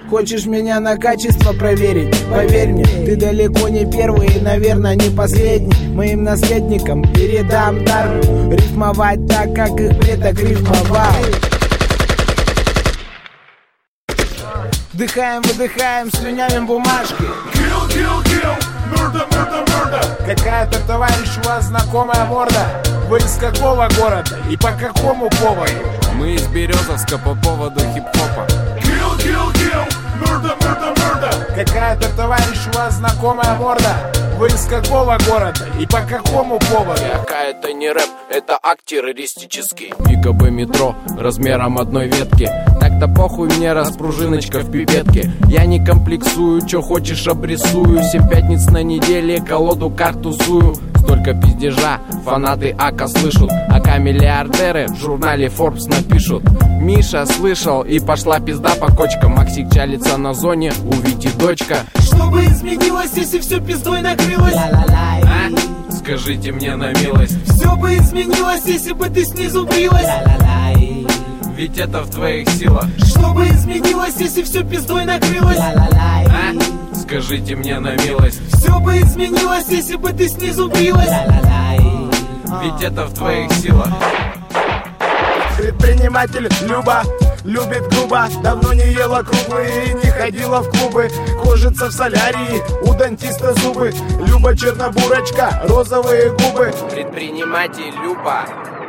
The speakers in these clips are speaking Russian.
Хочешь меня на качество проверить? Поверь мне, ты далеко не первый и, наверное, не последний. Моим наследникам передам дар рифмовать так, как их предок рифмовал. Вдыхаем, выдыхаем, слюнявим бумажки. Kill, kill, kill, murder, murder, murder. Какая-то, товарищ, у вас знакомая морда. Вы из какого города и по какому поводу? Мы из Березовска по поводу хип-хопа. Kill, kill, kill, murder, murder, murder. Какая-то, товарищ, у вас знакомая морда. Вы из какого города и по какому поводу? Какая-то не рэп, это акт террористический. ИКБ метро размером одной ветки. Так-то похуй мне, раз пружиночка в пипетке. Я не комплексую, чё хочешь обрисую. 7 пятниц на неделе, колоду карт тусую. Столько пиздежа, фанаты АКа слышат. АКа миллиардеры в журнале Forbes напишут. Миша слышал и пошла пизда по кочкам. Максик чалится на зоне, у Вити дочка. Что бы изменилось, если все пиздой накрылось? А? Скажите мне на милость. Все бы изменилось, если бы ты снизу брилась. Ведь это в твоих силах. Что бы изменилось, если все пиздой накрылось? А? Скажите мне на милость. Все бы изменилось, если бы ты снизу брилась. Ведь это в твоих силах. Предприниматель Люба любит грубо. Давно не ела круглые, не ходила в клубы. Кожица в солярии, у дантиста зубы. Люба чернобурочка, розовые губы. Предприниматель Люба.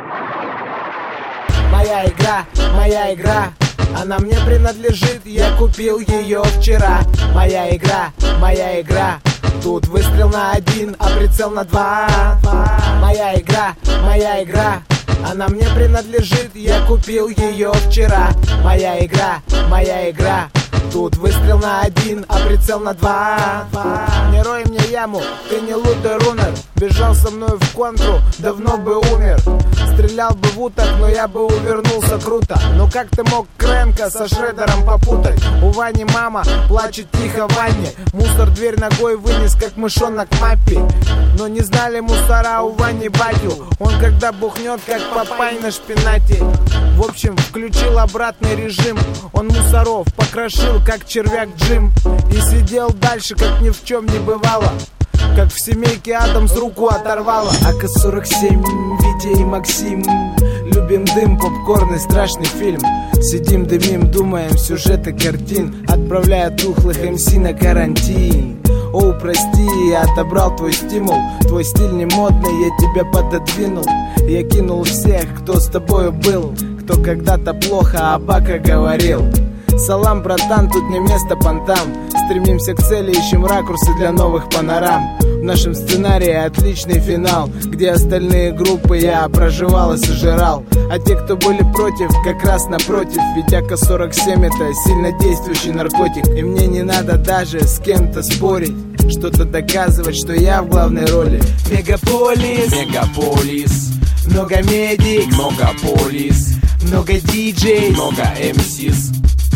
Моя игра, она мне принадлежит, я купил ее вчера. Моя игра, тут выстрел на 1, а прицел на 2. Моя игра, она мне принадлежит, я купил ее вчера. Моя игра, тут выстрел на 1, а прицел на 2. Не рой мне яму, ты не лутый рунер. Бежал со мной в контру, давно бы умер. Стрелял бы в уток, но я бы увернулся круто. Но как ты мог Крэнка со Шредером попутать? У Вани мама плачет тихо в ванне. Мусор дверь ногой вынес, как мышонок Маппи. Но не знали мусора у Вани батю. Он когда бухнет, как Папай на шпинате. В общем, включил обратный режим. Он мусоров покрошил, как червяк Джим. И сидел дальше, как ни в чем не бывало. Как в семейке Адамс руку оторвало. АК-47, Витя и Максим. Любим дым, попкорн и страшный фильм. Сидим, дымим, думаем сюжеты картин. Отправляя тухлых МС на карантин. Оу, прости, я отобрал твой стимул. Твой стиль не модный, я тебя пододвинул. Я кинул всех, кто с тобою был. Кто когда-то плохо об АКа говорил. Салам, братан, тут не место понтам. Стремимся к цели, ищем ракурсы для новых панорам. В нашем сценарии отличный финал, где остальные группы я проживал и сожрал. А те, кто были против, как раз напротив. Ведь АК-47 это сильно действующий наркотик. И мне не надо даже с кем-то спорить, что-то доказывать, что я в главной роли. Мегаполис. Много медикс. Много полис. Много диджей. Много МСИС.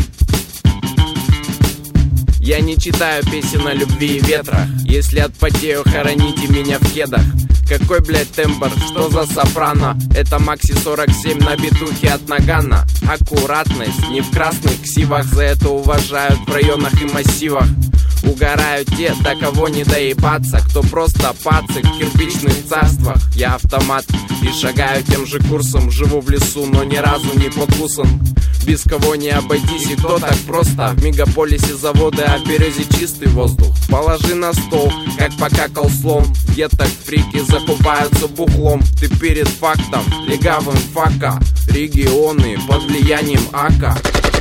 Я не читаю песен о любви и ветрах. Если отпотею, хороните меня в кедах. Какой, блядь, тембр, что за сопрано? Это Макси 47 на битухе от Нагана. Аккуратность, не в красных ксивах. За это уважают в районах и массивах. Угорают те, до кого не доебаться. Кто просто пацик в кирпичных царствах. Я автомат и шагаю тем же курсом. Живу в лесу, но ни разу не покусан. Без кого не обойтись, и кто так просто. В мегаполисе заводы, а в Березе чистый воздух. Положи на стол, как покакал слон. Где-то фрики закупаются бухлом. Ты перед фактом, легавым фака. Регионы под влиянием АКа.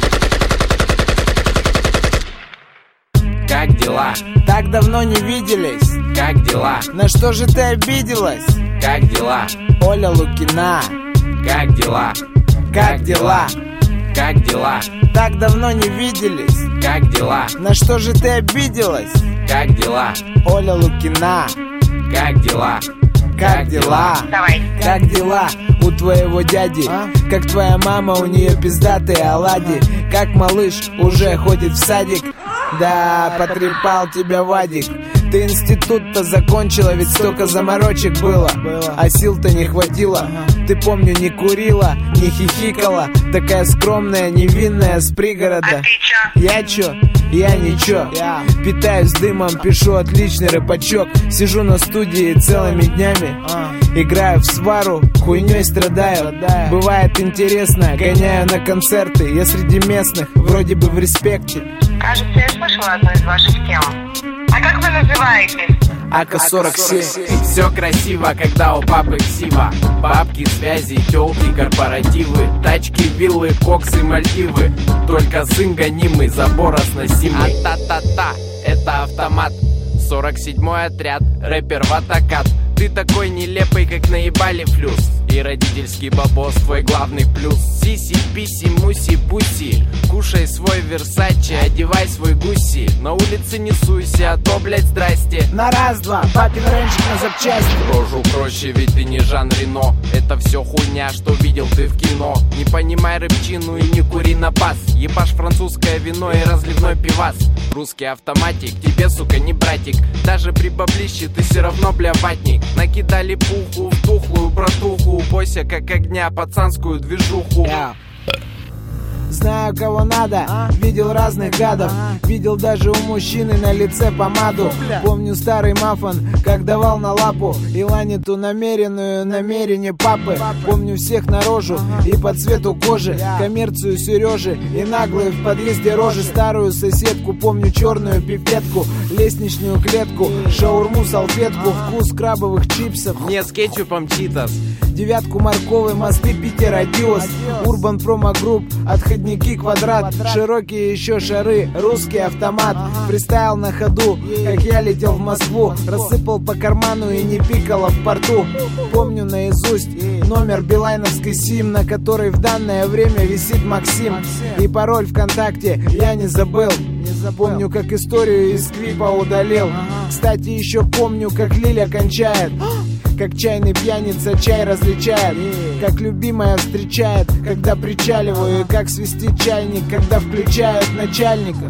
Как дела? Так давно не виделись. Как дела? На что же ты обиделась? Как дела? Оля Лукина. Как дела? Как дела? Как дела? Так давно не виделись. Как дела? На что же ты обиделась? Как дела? Оля Лукина. Как дела? Как дела? Как дела у твоего дяди? Как твоя мама, у нее пиздатые оладьи? Как малыш уже ходит в садик? Да, потрепал тебя Вадик. Ты институт-то закончила, ведь столько заморочек было. А сил-то не хватило. Ты, помню, не курила, не хихикала. Такая скромная, невинная, с пригорода. А ты чё? Я чё? я ничего. Питаюсь дымом, пишу отличный рэпачок. Сижу на студии целыми днями, играю в свару, хуйней страдаю. Бывает интересно, гоняю на концерты. Я среди местных, вроде бы в респекте. Кажется, я слышала одну из ваших тем. А как вы называетесь? АК-47. Все красиво, когда у папы ксива. Бабки, связи, тёлки, корпоративы. Тачки, виллы, коксы, Мальдивы. Только сын гонимый, забора сносимый. А-та-та-та, это автомат. 47-й отряд, рэпер Ватакат. Ты такой нелепый, как наебали флюс. И родительский бабос твой главный плюс. Сиси, писи, муси, пуси. Кушай свой Версачи, одевай свой гуси. На улице не суйся, а то, блять, здрасте. На раз-два, папин рэнчик на запчасти. Рожу проще, ведь ты не Жан Рено. Это все хуйня, что видел ты в кино. Не понимай рыбчину и не кури на бас. Ебашь французское вино и разливной пивас. Русский автоматик, тебе, сука, не братик. Даже при баблище ты все равно, бля, ватник. Накидали пуху в тухлую братуху. Бойся как огня, пацанскую движуху. Знаю, кого надо, видел разных гадов. Видел даже у мужчины на лице помаду. Помню старый мафон, как давал на лапу Иланиту намеренную намерение папы. Помню всех на рожу и по цвету кожи. Коммерцию Сережи и наглые в подъезде рожи. Старую соседку, помню черную пипетку, лестничную клетку, шаурму, салфетку, вкус крабовых чипсов. Не с кетчупом читас. Девятку, морковый, мосты, Питер, Адиос, Урбан Промо Групп, отходники, квадрат, широкие еще шары, русский автомат. Фристайл на ходу, как я летел в Москву, рассыпал по карману и не пикало в порту. Помню наизусть номер билайновской сим, на которой в данное время висит Максим. И пароль ВКонтакте я не забыл. Помню, как историю из клипа удалил. Кстати, еще помню, как Лиля кончает, как чайный пьяница чай различает, как любимая встречает, когда причаливаю, и как свистит чайник, когда включают начальника.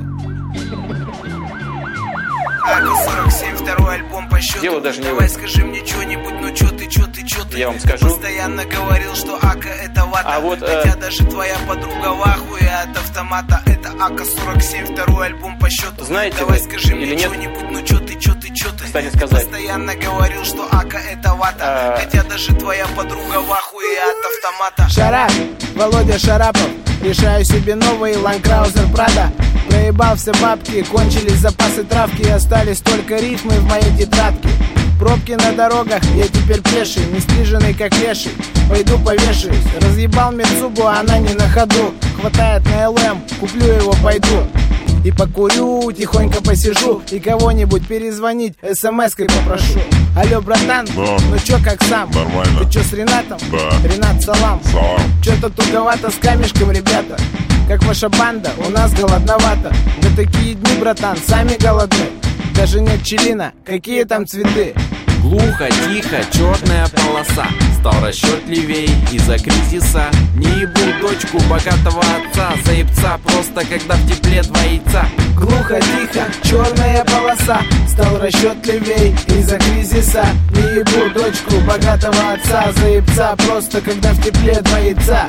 АК-47, второй альбом по счету. Дело даже не Давай скажи мне что-нибудь, ну чё ты? Я вам скажу. Постоянно говорил, что АК это вата. А вот, хотя даже твоя подруга в ахуе от автомата. Это АК-47, второй альбом по счету. Знаете Давай вы скажи мне или нет? что-нибудь, ну чё ты? Кстати сказать. Постоянно говорил, что АК это вата. Хотя даже твоя подруга в ахуе от автомата. Шарап, Володя Шарапов. Решаю себе новый Ланкраузер Прада. Проебал все бабки, кончились запасы травки, и остались только рифмы в моей тетрадке. Пробки на дорогах, я теперь пеший, не стриженный как леший. Пойду повешаюсь, разъебал Мицубу, она не на ходу. Хватает на ЛМ, куплю его, пойду. И покурю, тихонько посижу, и кого-нибудь перезвонить смс-кой попрошу. Алло, братан, Да. ну чё, как сам? Нормально. Ты чё с Ренатом? Да. Ренат, салам. Салам. Чё-то туговато с камешком, ребята. Как ваша банда, у нас голодновато. Да такие дни, братан, сами голодны. Даже нет пчелина, какие там цветы? Глухо, тихо, черная полоса. Стал расчетливей из-за кризиса. Не ебу дочку богатого отца. Заебца просто, когда в тепле два яйца. Глухо, тихо, черная полоса. Стал расчетливей из-за кризиса. Не ебу дочку богатого отца. Заебца просто, когда в тепле два яйца.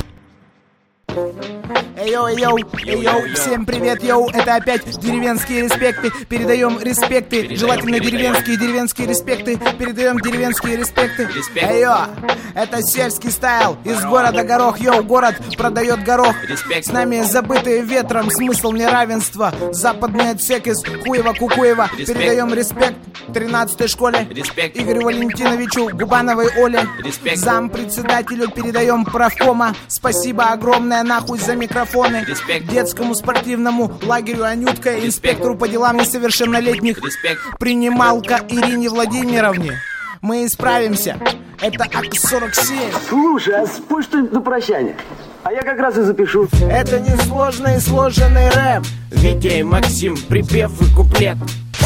Эй-йоу, всем привет, йоу, это опять деревенские респекты. Передаем респекты, желательно деревенские респекты. Передаем деревенские респекты. Эй-йо, это сельский стайл, из города горох, йоу, город продает горох. С нами забытые ветром, смысл неравенства. Западный отсек из Хуева-Кукуева. Передаем респект 13-й школе Игорю Валентиновичу Губановой Оле. Зампредседателю передаем правкома. Спасибо огромное нахуй за микрофоны. Детскому спортивному лагерю Анютка, инспектору по делам несовершеннолетних, принималка Ирине Владимировне. Мы исправимся. Это АК-47. Слушай, а спой что-нибудь на прощание. А я как раз и запишу. Это несложный и сложенный рэп. Витя и Максим, припев и куплет.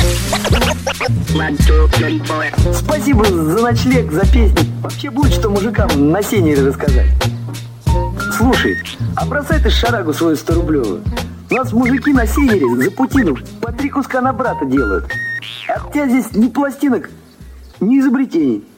Спасибо за ночлег, за песни. Вообще будет что мужикам на сене рассказать. Слушай, а бросай ты шарагу свою 100-рублевую. У нас мужики на севере за путину по 3 куска на брата делают. А у тебя здесь ни пластинок, ни изобретений.